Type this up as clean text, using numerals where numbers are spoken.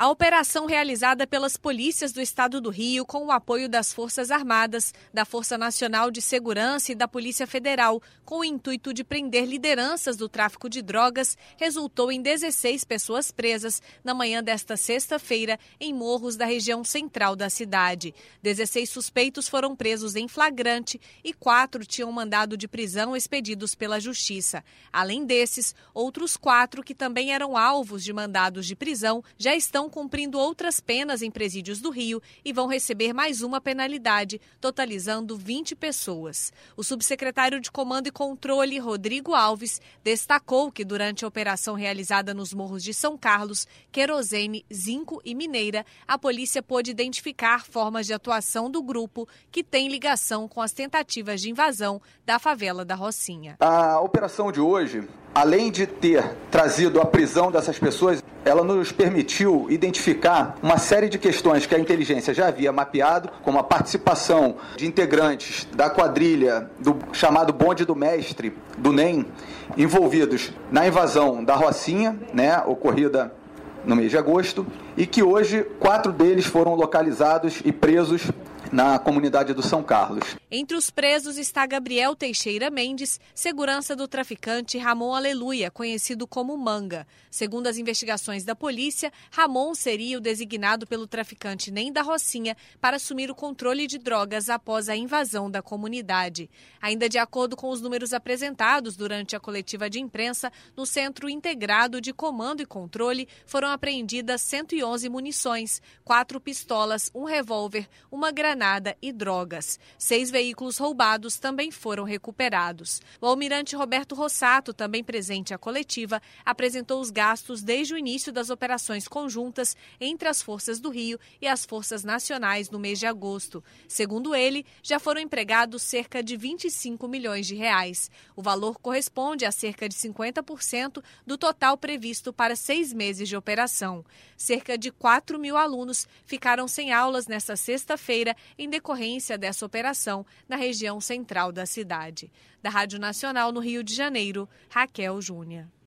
A operação realizada pelas polícias do Estado do Rio, com o apoio das Forças Armadas, da Força Nacional de Segurança e da Polícia Federal, com o intuito de prender lideranças do tráfico de drogas, resultou em 16 pessoas presas na manhã desta sexta-feira em morros da região central da cidade. 16 suspeitos foram presos em flagrante e 4 tinham mandado de prisão expedidos pela Justiça. Além desses, outros 4 que também eram alvos de mandados de prisão já estão cumprindo outras penas em presídios do Rio e vão receber mais uma penalidade, totalizando 20 pessoas. O subsecretário de Comando e Controle, Rodrigo Alves, destacou que durante a operação realizada nos morros de São Carlos, Querosene, Zinco e Mineira, a polícia pôde identificar formas de atuação do grupo que tem ligação com as tentativas de invasão da favela da Rocinha. A operação de hoje, além de ter trazido a prisão dessas pessoas, ela nos permitiu identificar uma série de questões que a inteligência já havia mapeado, como a participação de integrantes da quadrilha do chamado Bonde do Mestre, do NEM, envolvidos na invasão da Rocinha, ocorrida no mês de agosto, e que hoje 4 deles foram localizados e presos na comunidade do São Carlos. Entre os presos está Gabriel Teixeira Mendes, segurança do traficante Ramon Aleluia, conhecido como Manga. Segundo as investigações da polícia, Ramon seria o designado pelo traficante NEM da Rocinha para assumir o controle de drogas após a invasão da comunidade. Ainda de acordo com os números apresentados durante a coletiva de imprensa, no Centro Integrado de Comando e Controle foram apreendidas 111 munições, 4 pistolas, um revólver, uma granada e drogas. 6 veículos roubados também foram recuperados. O almirante Roberto Rossato, também presente à coletiva, apresentou os gastos desde o início das operações conjuntas entre as forças do Rio e as forças nacionais no mês de agosto. Segundo ele, já foram empregados cerca de 25 milhões de reais. O valor corresponde a cerca de 50% do total previsto para 6 meses de operação. Cerca de 4 mil alunos ficaram sem aulas nesta sexta-feira em decorrência dessa operação na região central da cidade. Da Rádio Nacional no Rio de Janeiro, Raquel Júnior.